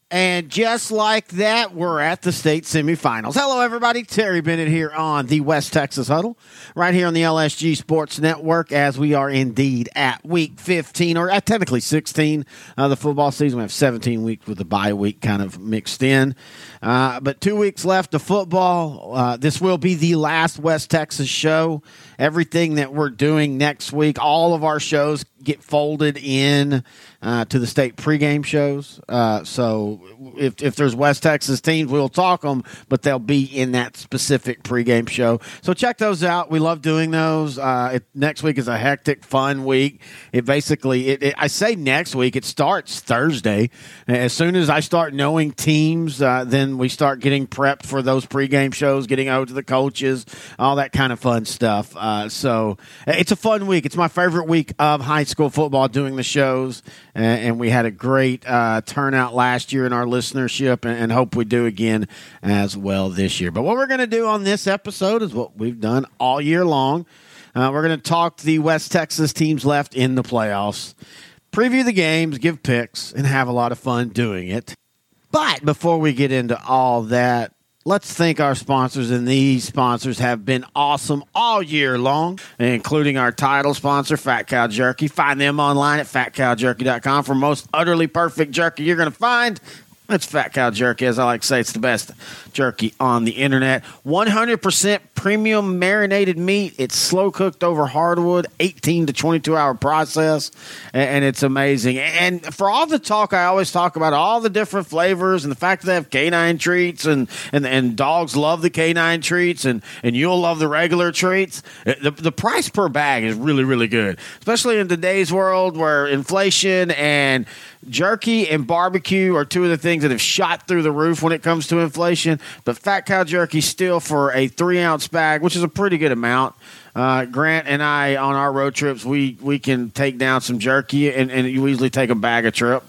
And just like that, we're at the state semifinals. Hello, everybody. Terry Bennett here on the West Texas Huddle, right here on the LSG Sports Network, as we are indeed at week 15, or at technically 16 of the football season. We have 17 weeks with the bye week kind of mixed in. But 2 weeks left of football. This will be the last West Texas show. Everything that we're doing next week, all of our shows get folded in to the state pregame shows. So if there's West Texas teams, we'll talk them, but they'll be in that specific pregame show. So check those out. We love doing those. Next week is a hectic, fun week. It basically, I say next week, it starts Thursday. As soon as I start knowing teams, then we start getting prepped for those pregame shows, getting over to the coaches, all that kind of fun stuff. So it's a fun week. It's my favorite week of high school football, doing the shows, and we had a great turnout last year in our listenership, and hope we do again as well this year. But what we're going to do on this episode is what we've done all year long. We're going to talk the West Texas teams left in the playoffs, preview the games, give picks, and have a lot of fun doing it. But before we get into all that, let's thank our sponsors, and these sponsors have been awesome all year long, including our title sponsor, Fat Cow Jerky. Find them online at fatcowjerky.com for most utterly perfect jerky you're going to find. It's Fat Cow Jerky. As I like to say, it's the best jerky on the internet. 100% premium marinated meat. It's slow cooked over hardwood, 18 to 22-hour process, and it's amazing. And for all the talk, I always talk about all the different flavors and the fact that they have canine treats, and dogs love the canine treats, and you'll love the regular treats. The price per bag is really, really good, especially in today's world where inflation and jerky and barbecue are two of the things that have shot through the roof when it comes to inflation. But Fat Cow Jerky still, for a 3-ounce bag, which is a pretty good amount. Grant and I, on our road trips, we can take down some jerky, and you usually take a bag a trip.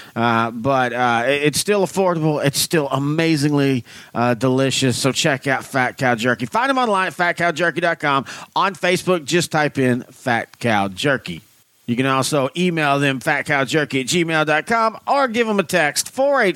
But it's still affordable. It's still amazingly delicious. So check out Fat Cow Jerky. Find them online at fatcowjerky.com. On Facebook, just type in Fat Cow Jerky. You can also email them, fatcowjerky@gmail.com, or give them a text,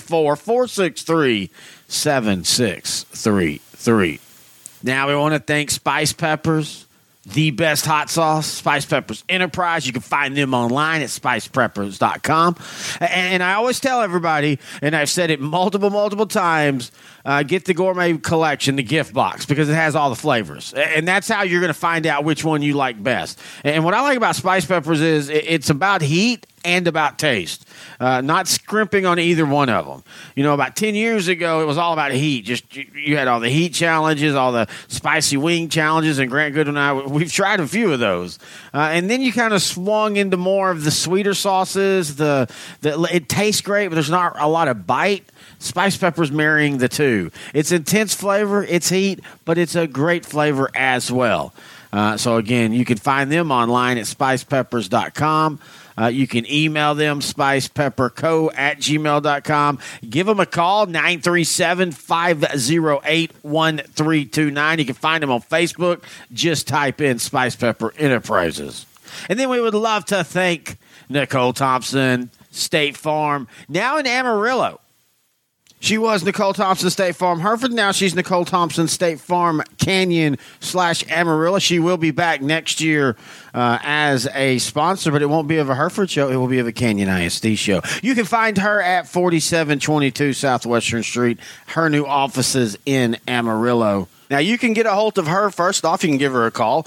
484-463-7633. Now we want to thank Spice Peppers, the best hot sauce, Spice Peppers Enterprise. You can find them online at spicepeppers.com. And I always tell everybody, and I've said it multiple times, get the gourmet collection, the gift box, because it has all the flavors. And that's how you're going to find out which one you like best. And what I like about Spice Peppers is it's about heat and about taste, not scrimping on either one of them. You know, about 10 years ago, it was all about heat. Just you had all the heat challenges, all the spicy wing challenges, and Grant Goodwin and I, we've tried a few of those. And then you kind of swung into more of the sweeter sauces. It tastes great, but there's not a lot of bite. Spice Peppers marrying the two. It's intense flavor, it's heat, but it's a great flavor as well. So again, you can find them online at spicepeppers.com. You can email them, spicepepperco@gmail.com. Give them a call, 937-508-1329. You can find them on Facebook. Just type in Spice Pepper Enterprises. And then we would love to thank Nicole Thompson, State Farm, now in Amarillo. She was Nicole Thompson State Farm Hereford. Now she's Nicole Thompson State Farm Canyon/Amarillo. She will be back next year as a sponsor, but it won't be of a Hereford show. It will be of a Canyon ISD show. You can find her at 4722 Southwestern Street, her new offices in Amarillo. Now, you can get a hold of her. First off, you can give her a call,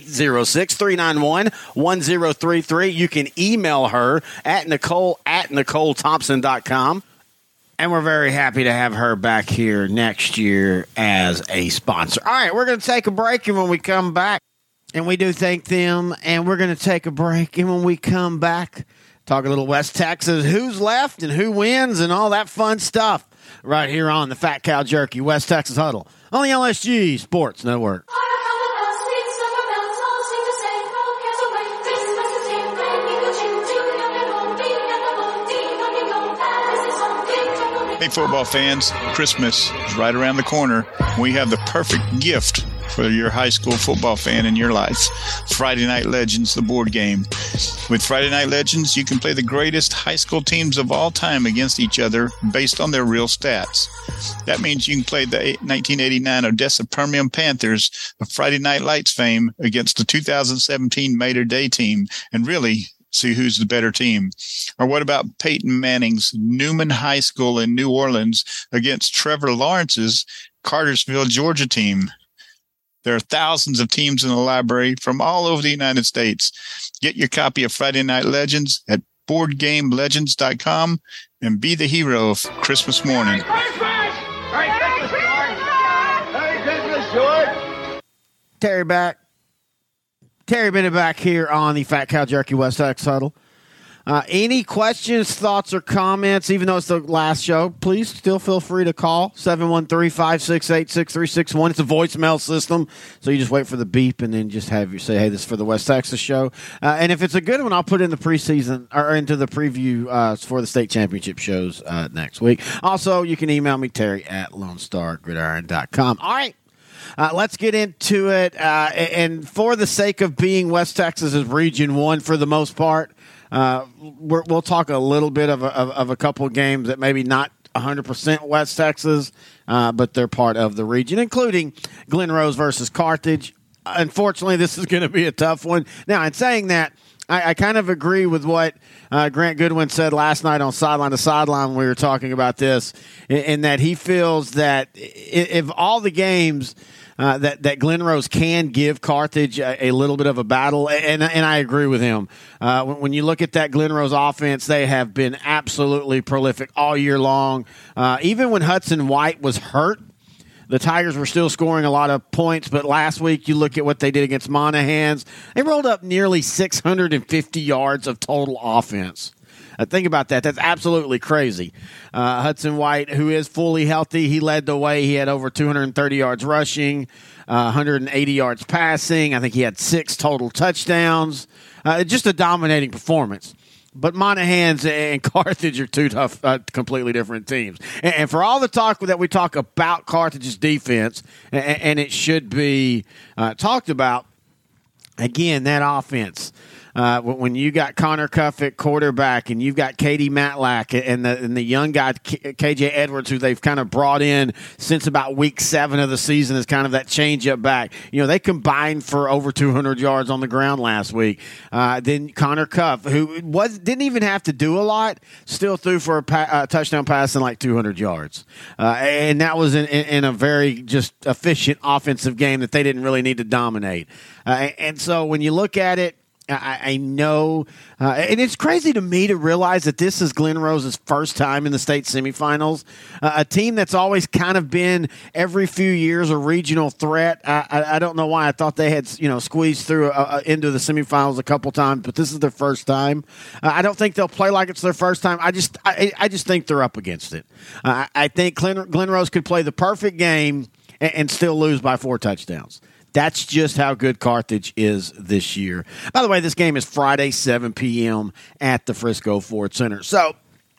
806-391-1033. You can email her at nicole@nicolethompson.com. And we're very happy to have her back here next year as a sponsor. All right, we're going to take a break, and when we come back, and we do thank them, and we're going to take a break, and when we come back, talk a little West Texas, who's left and who wins and all that fun stuff right here on the Fat Cow Jerky West Texas Huddle on the LSG Sports Network. Hey, football fans, Christmas is right around the corner. We have the perfect gift for your high school football fan in your life. Friday Night Legends, the board game. With Friday Night Legends, you can play the greatest high school teams of all time against each other based on their real stats. That means you can play the 1989 Odessa Permian Panthers of Friday Night Lights fame against the 2017 Mater Day team and really see who's the better team. Or what about Peyton Manning's Newman High School in New Orleans against Trevor Lawrence's Cartersville, Georgia team? There are thousands of teams in the library from all over the United States. Get your copy of Friday Night Legends at BoardGameLegends.com and be the hero of Christmas morning. Merry Christmas, George! Terry Bennett back here on the Fat Cow Jerky West Texas Huddle. Any questions, thoughts, or comments, even though it's the last show, please still feel free to call 713-568-6361. It's a voicemail system, so you just wait for the beep and then just have you say, hey, this is for the West Texas show. And if it's a good one, I'll put it in the preseason or into the preview for the state championship shows next week. Also, you can email me, Terry, at LoneStarGridiron.com. All right. Let's get into it. And for the sake of being West Texas's Region 1 for the most part, we'll talk a little bit of a couple of games that maybe not 100% West Texas, but they're part of the region, including Glen Rose versus Carthage. Unfortunately, this is going to be a tough one. Now, in saying that, I kind of agree with what Grant Goodwin said last night on Sideline to Sideline when we were talking about this, in that he feels that if all the games that Glen Rose can give Carthage a little bit of a battle, and I agree with him. When you look at that Glen Rose offense, they have been absolutely prolific all year long. Even when Hudson White was hurt, the Tigers were still scoring a lot of points, but last week you look at what they did against Monahans. They rolled up nearly 650 yards of total offense. Think about that. That's absolutely crazy. Hudson White, who is fully healthy, he led the way. He had over 230 yards rushing, 180 yards passing. I think he had 6 total touchdowns. Just a dominating performance. But Monahans and Carthage are two tough, completely different teams. And for all the talk that we talk about Carthage's defense, and it should be talked about, again, that offense. When you got Connor Cuff at quarterback and you've got Katie Matlack and the young guy, KJ Edwards, who they've kind of brought in since about week 7 of the season as kind of that change-up back. You know, they combined for over 200 yards on the ground last week. Then Connor Cuff, who didn't even have to do a lot, still threw for a touchdown pass in like 200 yards. And that was in a very just efficient offensive game that they didn't really need to dominate. And so when you look at it, I know, and it's crazy to me to realize that this is Glen Rose's first time in the state semifinals. A team that's always kind of been every few years a regional threat. I don't know why. I thought they had squeezed through into the semifinals a couple times, but this is their first time. I don't think they'll play like it's their first time. I just think they're up against it. I think Glen Rose could play the perfect game and still lose by 4 touchdowns. That's just how good Carthage is this year. By the way, this game is Friday, 7 p.m. at the Frisco Ford Center. So,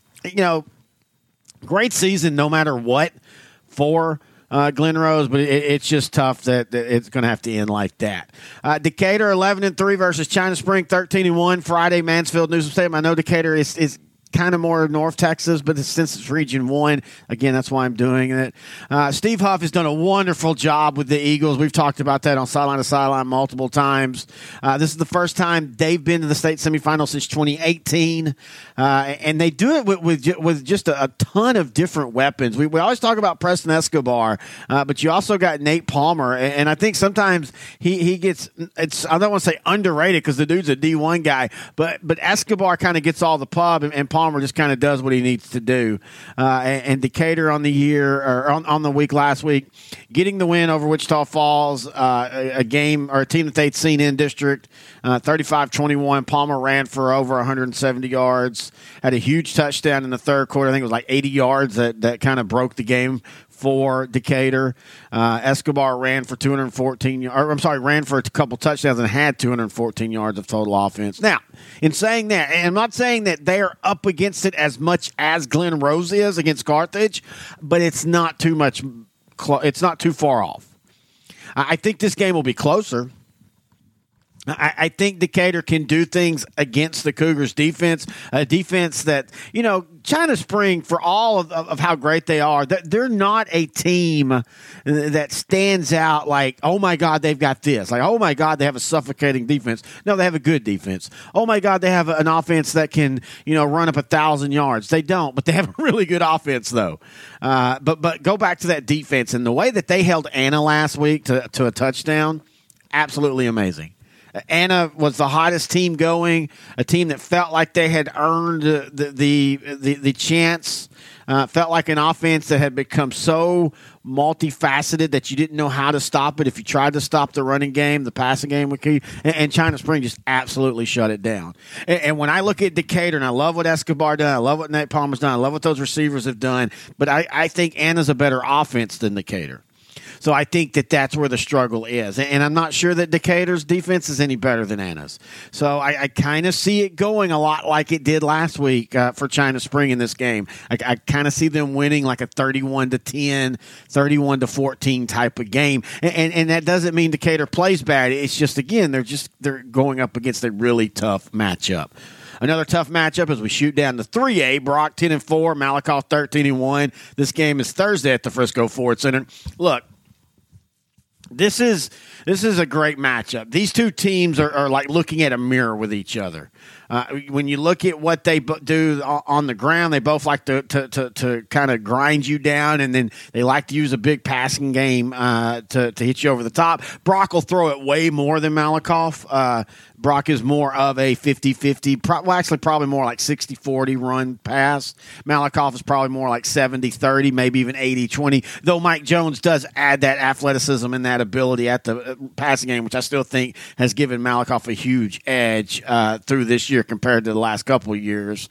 great season no matter what for Glen Rose, but it's just tough that it's going to have to end like that. Decatur 11-3 versus China Spring 13-1. Friday, Mansfield, Newsom Stadium. I know Decatur is kind of more North Texas, but since it's Region 1, again, that's why I'm doing it. Steve Huff has done a wonderful job with the Eagles. We've talked about that on Sideline to Sideline multiple times. This is the first time they've been to the state semifinal since 2018, and they do it with just a ton of different weapons. We always talk about Preston Escobar, but you also got Nate Palmer, and I think sometimes he gets, I don't want to say underrated because the dude's a D1 guy, but Escobar kind of gets all the pub, and Palmer just kind of does what he needs to do. And Decatur on the year, or on the week last week, getting the win over Wichita Falls, a game or a team that they'd seen in district, 35-21. Palmer ran for over 170 yards, had a huge touchdown in the third quarter. I think it was like 80 yards that kind of broke the game for Decatur. Escobar ran for ran for a couple touchdowns and had 214 yards of total offense. Now, in saying that, and I'm not saying that they are up against it as much as Glen Rose is against Carthage, but it's not too much. It's not too far off. I think this game will be closer. I think Decatur can do things against the Cougars' defense, a defense that, China Spring, for all of how great they are, they're not a team that stands out like, oh, my God, they've got this. Like, oh, my God, they have a suffocating defense. No, they have a good defense. Oh, my God, they have an offense that can, run up 1,000 yards. They don't, but they have a really good offense, though. But go back to that defense, and the way that they held Anna last week to a touchdown, absolutely amazing. Anna was the hottest team going, a team that felt like they had earned the chance, felt like an offense that had become so multifaceted that you didn't know how to stop it. If you tried to stop the running game, the passing game would keep, and China Spring just absolutely shut it down. And when I look at Decatur, and I love what Escobar done, I love what Nate Palmer's done, I love what those receivers have done, but I think Anna's a better offense than Decatur. So I think that's where the struggle is. And I'm not sure that Decatur's defense is any better than Anna's. So I kind of see it going a lot like it did last week for China Spring in this game. I kind of see them winning like a 31-10, 31-14 type of game. And that doesn't mean Decatur plays bad. It's just, again, they're going up against a really tough matchup. Another tough matchup as we shoot down to 3A. Brock 10-4, Malakoff 13-1. This game is Thursday at the Frisco Ford Center. Look, this is a great matchup. These two teams are like looking at a mirror with each other. When you look at what they do on the ground, they both like to kind of grind you down, and then they like to use a big passing game to hit you over the top. Brock will throw it way more than Malakoff. Brock is more of a 50-50, probably more like 60-40 run pass. Malakoff is probably more like 70-30, maybe even 80-20, though Mike Jones does add that athleticism and that ability at the passing game, which I still think has given Malakoff a huge edge through this year compared to the last couple of years.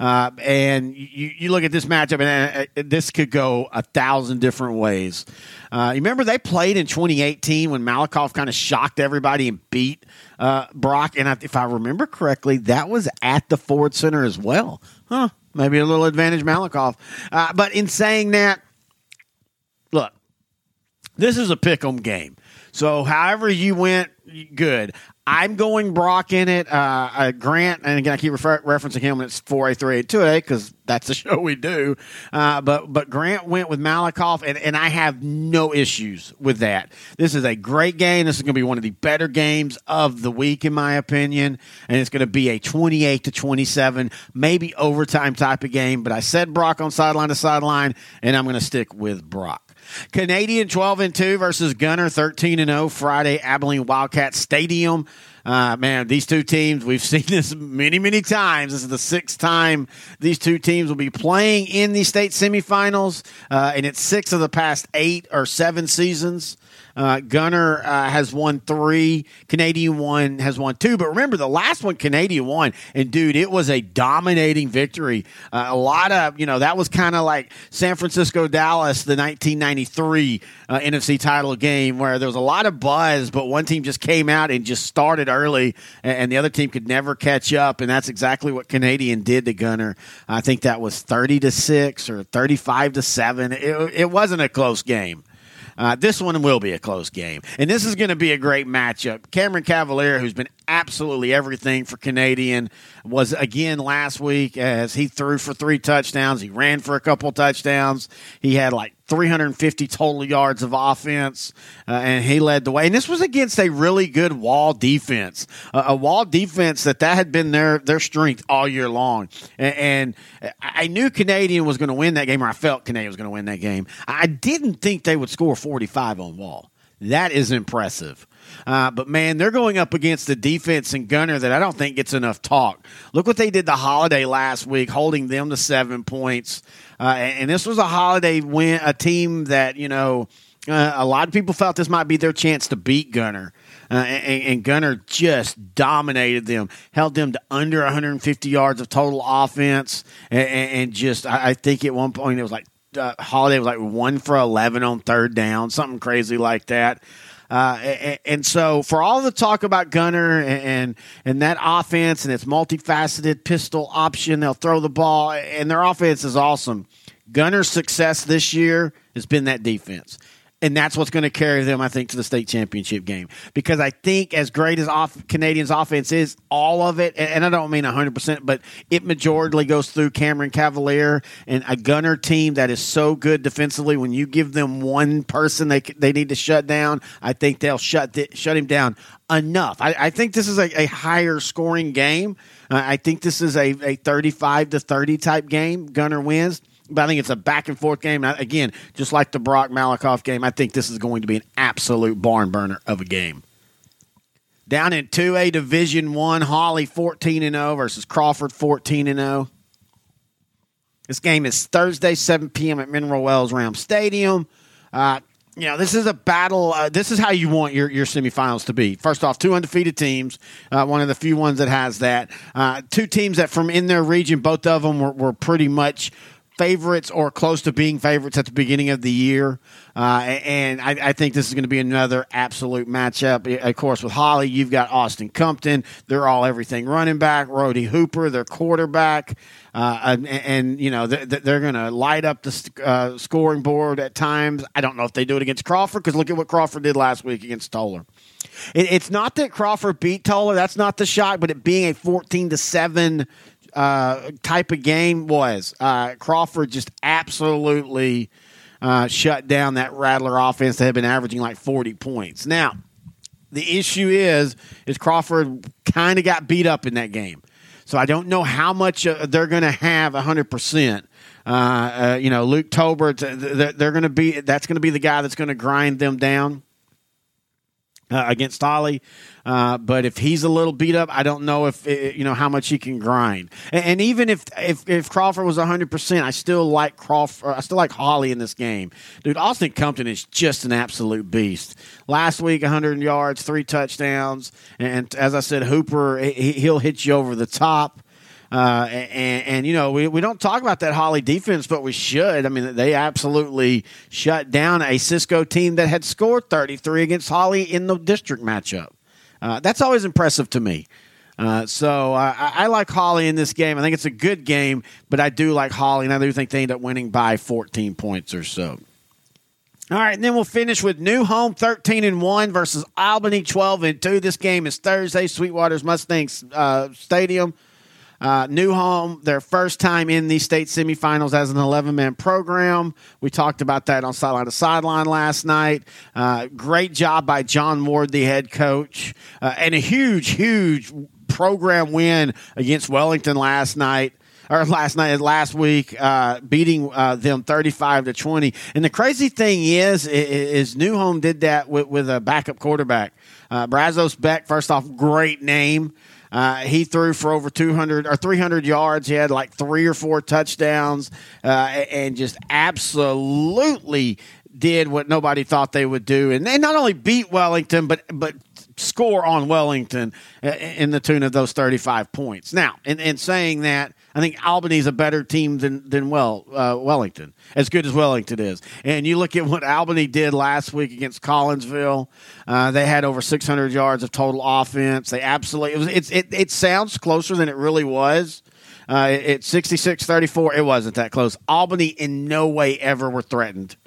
And you look at this matchup, and this could go 1,000 different ways. You remember they played in 2018 when Malakoff kind of shocked everybody and beat Brock, and if I remember correctly, that was at the Ford Center as well. Maybe a little advantage Malakoff. But in saying that, look, this is a pick-em game. So however you went, good. I'm going Brock in it. Grant, and again, I keep referencing him when it's 4A, 3A, 2A because that's the show we do. But Grant went with Malakoff, and I have no issues with that. This is a great game. This is going to be one of the better games of the week, in my opinion, and it's going to be a 28-27, maybe overtime type of game. But I said Brock on sideline to sideline, and I'm going to stick with Brock. Canadian 12-2 versus Gunner 13-0 Friday, Abilene Wildcat Stadium. Man, these two teams, we've seen this many, many times. This is the sixth time these two teams will be playing in the state semifinals, and it's 6 of the past 8 or 7 seasons. Gunner has won 3. Canadian one has won 2. But remember, the last one Canadian won, and dude, it was a dominating victory. A lot of, that was kind of like San Francisco Dallas, the 1993 NFC title game, where there was a lot of buzz, but one team just came out and just started early, and the other team could never catch up. And that's exactly what Canadian did to Gunner. I think that was 30-6 or 35-7. It wasn't a close game. This one will be a close game, and this is going to be a great matchup. Cameron Cavalier, who's been absolutely everything for Canadian, was again last week as he threw for 3 touchdowns. He ran for a couple touchdowns. He had like 350 total yards of offense, and he led the way. And this was against a really good Wall defense, a Wall defense that had been their strength all year long. And I knew Canadian was going to win that game, or I felt Canadian was going to win that game. I didn't think they would score 45 on Wall. That is impressive. But, man, they're going up against the defense in Gunner that I don't think gets enough talk. Look what they did to Holiday last week, holding them to 7 points. And this was a Holiday win, a team that, a lot of people felt this might be their chance to beat Gunner. And Gunner just dominated them, held them to under 150 yards of total offense. And just, I think at one point it was like, Holiday was like 1 for 11 on 3rd down, something crazy like that. And so for all the talk about Gunner and that offense and its multifaceted pistol option, they'll throw the ball, and their offense is awesome. Gunner's success this year has been that defense. And that's what's going to carry them, I think, to the state championship game. Because I think as great as Canadians' offense is, all of it, and I don't mean 100%, but it majorly goes through Cameron Cavalier and a Gunner team that is so good defensively. When you give them one person they need to shut down, I think they'll shut him down enough. I think this is a higher scoring game. I think this is a 35-30 type game. Gunner wins. But I think it's a back-and-forth game. Again, just like the Brock Malakoff game, I think this is going to be an absolute barn burner of a game. Down in 2A Division I, Hawley 14-0 versus Crawford 14-0. This game is Thursday, 7 p.m. at Mineral Wells Ram Stadium. This is a battle. This is how you want your semifinals to be. First off, 2 undefeated teams, one of the few ones that has that. 2 teams that from in their region, both of them were pretty much favorites or close to being favorites at the beginning of the year. And I think this is going to be another absolute matchup. Of course, with Hawley, you've got Austin Compton. They're all everything running back. Rody Hooper, their quarterback. And they're going to light up the scoring board at times. I don't know if they do it against Crawford, because look at what Crawford did last week against Toller. It's not that Crawford beat Toller. That's not the shock, but it being a 14-7 type of game was. Crawford just absolutely shut down that Rattler offense that had been averaging like 40 points. Now, the issue is Crawford kind of got beat up in that game. So I don't know how much they're going to have 100%. Luke Tolbert, they're going to be. That's going to be the guy that's going to grind them down against Hawley. But if he's a little beat up, I don't know if how much he can grind. And even if Crawford was 100%, I still like Crawford. I still like Hawley in this game, dude. Austin Compton is just an absolute beast. Last week, 100 yards, 3 touchdowns, and as I said, Hooper he'll hit you over the top. We don't talk about that Hawley defense, but we should. I mean, they absolutely shut down a Cisco team that had scored 33 against Hawley in the district matchup. That's always impressive to me. So I like Hawley in this game. I think it's a good game, but I do like Hawley, and I do think they end up winning by 14 points or so. All right, and then we'll finish with New Home 13-1 versus Albany 12-2. This game is Thursday, Sweetwater's Mustangs Stadium. New Home, their first time in the state semifinals as an 11-man program. We talked about that on Sideline to Sideline last night. Great job by John Ward, the head coach, and a huge program win against Wellington last week, beating them 35-20. And the crazy thing is New Home did that with a backup quarterback. Brazos Beck, first off, great name. He threw for over 200 or 300 yards. He had like 3 or 4 touchdowns, and just absolutely did what nobody thought they would do. And they not only beat Wellington, but score on Wellington in the tune of those 35 points. Now, in saying that, I think Albany's a better team than Wellington, as good as Wellington is. And you look at what Albany did last week against Collinsville. They had over 600 yards of total offense. They absolutely it sounds closer than it really was. It's 66-34. It wasn't that close. Albany in no way ever were threatened.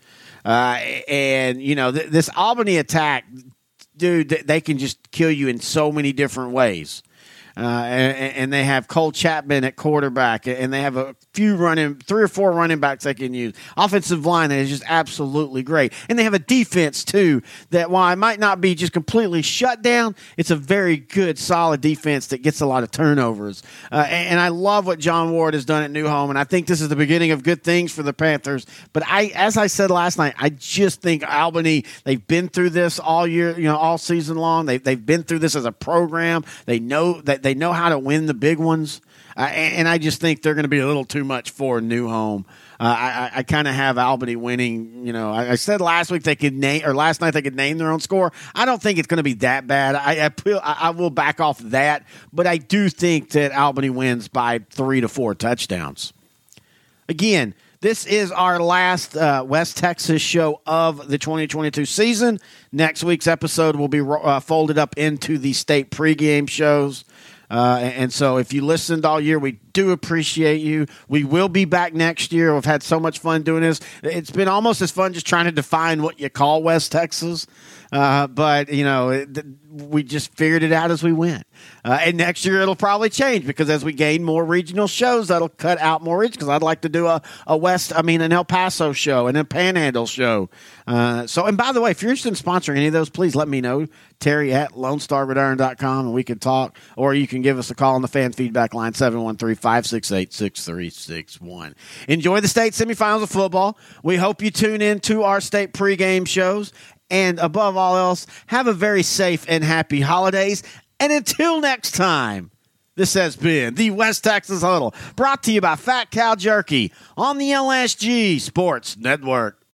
This Albany attack, dude, they can just kill you in so many different ways. And they have Cole Chapman at quarterback, and they have a few 3 or 4 running backs they can use. Offensive line that is just absolutely great. And they have a defense, too, that while it might not be just completely shut down, it's a very good, solid defense that gets a lot of turnovers. And I love what John Ward has done at New Home, and I think this is the beginning of good things for the Panthers. But as I said last night, I just think Albany, they've been through this all year, all season long. They've been through this as a program. They know that they know how to win the big ones, and I just think they're going to be a little too much for New Home. I kind of have Albany winning. I said last week last night they could name their own score. I don't think it's going to be that bad. I will back off that, but I do think that Albany wins by 3 to 4 touchdowns. Again, this is our last West Texas show of the 2022 season. Next week's episode will be folded up into the state pregame shows. And so if you listened all year, we do appreciate you. We will be back next year. We've had so much fun doing this. It's been almost as fun just trying to define what you call West Texas. But, we just figured it out as we went. And next year it'll probably change because as we gain more regional shows, that'll cut out more region because I'd like to do an El Paso show and a Panhandle show. And by the way, if you're interested in sponsoring any of those, please let me know. Terry at LoneStarGridiron.com and we can talk, or you can give us a call on the fan feedback line, 713-568-6361. Enjoy the state semifinals of football. We hope you tune in to our state pregame shows. And above all else, have a very safe and happy holidays. And until next time, this has been the West Texas Huddle, brought to you by Fat Cow Jerky on the LSG Sports Network.